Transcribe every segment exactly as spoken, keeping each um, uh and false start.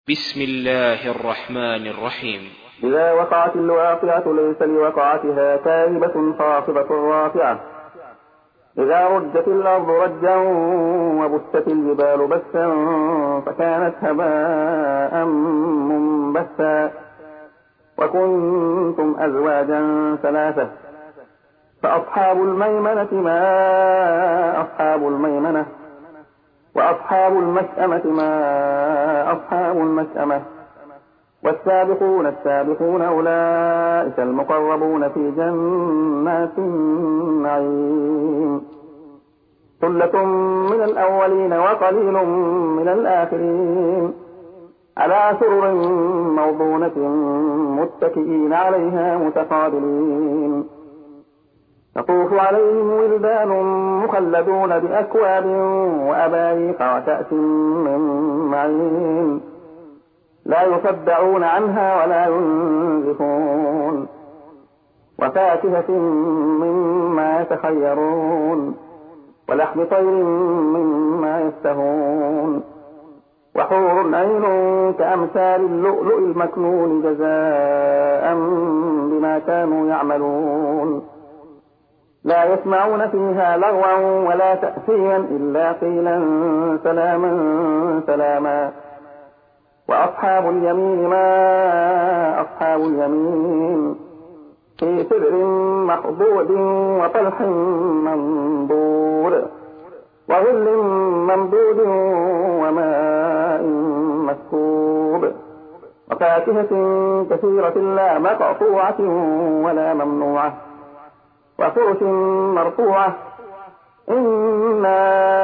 بسم الله الرحمن الرحيم. إذا وقعت الواقعة ليس لوقعتها كاذبة خافضة رافعة. إذا رجت الأرض رجا وبست الجبال بسا فكانت هباء منبثا وكنتم أزواجا ثلاثة فأصحاب الميمنة ما أصحاب الميمنة وأصحاب المشأمة ما أصحاب المشأمة والسابقون السابقون أولئك المقربون في جنات النعيم. ثلة من الأولين وقليل من الآخرين على سرر موضونة متكئين عليها متقابلين يطوف عليهم ولدان مخلدون بأكواب وأباريق وكأس من معين لا يصدعون عنها ولا ينزفون وفاكهة مما يتخيرون ولحم طير مما يشتهون وحور عين كأمثال اللؤلؤ المكنون جزاء بما كانوا يعملون لا يسمعون فيها لغوا ولا تأثيما إلا قيلا سلاما سلاما. وأصحاب اليمين ما أصحاب اليمين في سدر مخضود وطلح منضور وظل ممدود وماء مسكوب وفاكهة كثيرة لا مقطوعة ولا ممنوعة وفرش مرفوعة إنا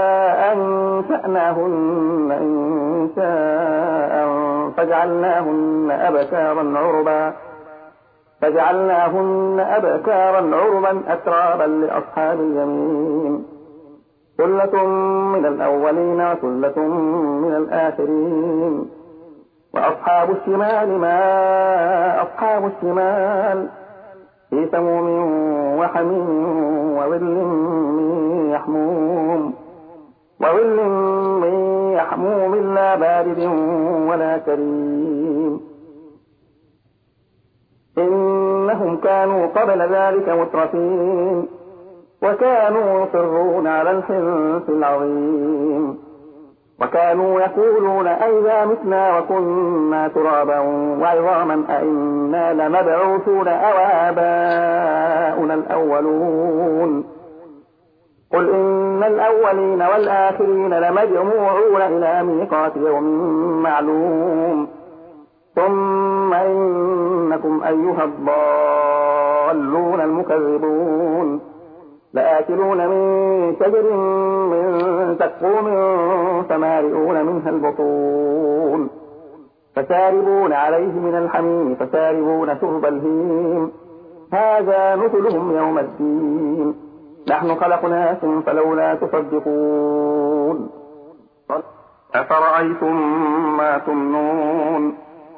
أنشأناهن إنشاء فجعلناهن أبكارا عربا فجعلناهن أبكارا عربا أترابا لأصحاب اليمين. ثلة من الأولين وثلة من الآخرين. وأصحاب الشمال ما أصحاب الشمال في سموم وحميم وظل من يحموم وظل من يحموم لا بارد ولا كريم. إنهم كانوا قبل ذلك مترفين وكانوا يصرون على الحنث العظيم وكانوا يقولون أئذا متنا وكنا ترابا وعظاما أئنا لمبعوثون أو آباؤنا الأولون. قل إن الأولين والآخرين لمجموعون إلى ميقات يوم معلوم ثم إنكم أيها الضالون المكذبون لآكلون من شجر من زقوم فمالئون منها البطون فشاربون عليه من الحميم فشاربون شرب الهيم هذا نزلهم يوم الدين نحن خلقناكم فلولا تصدقون. أفرأيتم ما تمنون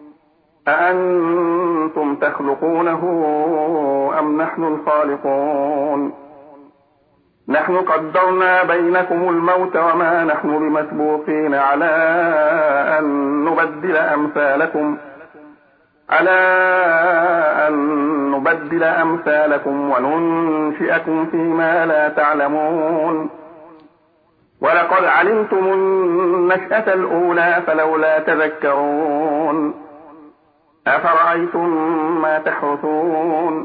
أأنتم تخلقونه أم نحن الخالقون نحن قدرنا بينكم الموت وما نحن بمسبوقين على أن نبدل أمثالكم على أن نبدل أمثالكم وننشئكم فيما لا تعلمون ولقد علمتم النشأة الأولى فلولا تذكرون. أفرأيتم ما تحرثون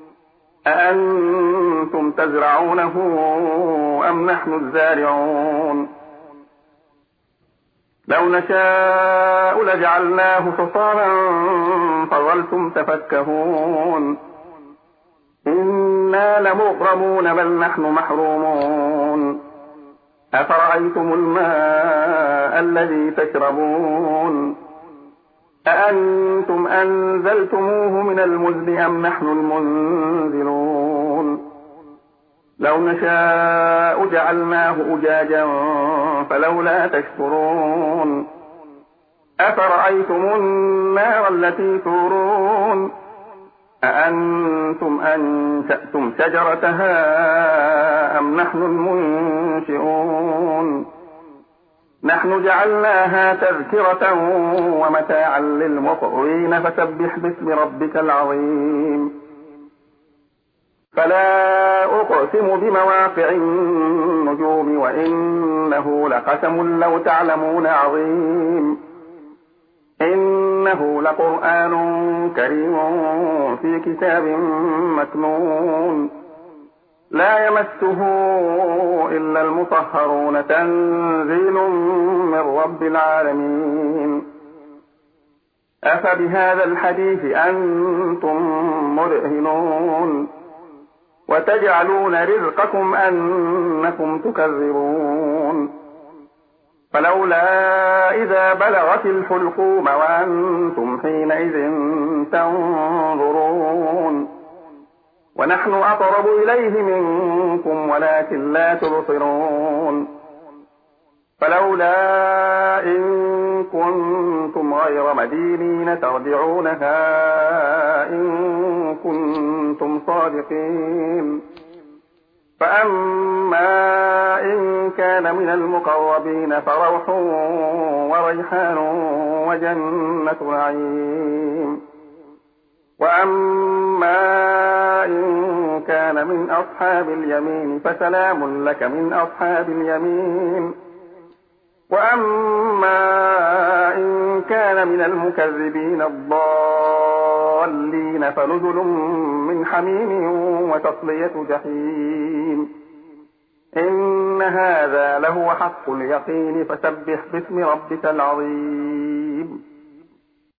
أأنتم تزرعونه أم نحن الزارعون لو نشاء لجعلناه حصاما فظلتم تفكهون إنا لمغرمون بل نحن محرومون. أفرأيتم الماء الذي تشربون أأنتم أنزلتموه من المزن أم نحن المنزلون لو نشاء جعلناه أجاجا فلولا تشكرون. أفرأيتم النار التي تورون أأنتم أنشأتم شجرتها أم نحن المنشئون نحن جعلناها تذكرة ومتاعا للمقوين فسبح باسم ربك العظيم. فلا أقسم بمواقع النجوم وإنه لقسم لو تعلمون عظيم. إنه لقرآن كريم في كتاب مكنون لا يمسه إلا المطهرون تنزيل من رب العالمين. أفبهذا الحديث أنتم مدهنون وتجعلون رزقكم أنكم تكذبون. فلولا إذا بلغت الحلقوم وأنتم حينئذ تنظرون ونحن أقرب إليه منكم ولكن لا تبصرون. فلولا إن كنتم غير مدينين ترجعونها إن كنتم صادقين. فأما إن كان من المقربين فروح وريحان وجنة نعيم. وأما إن كان من أصحاب اليمين فسلام لك من أصحاب اليمين. وأما إن كان من المكذبين الضالين فنزل من حميم وتصلية جحيم. إن هذا لهو حق اليقين فسبح باسم ربك العظيم.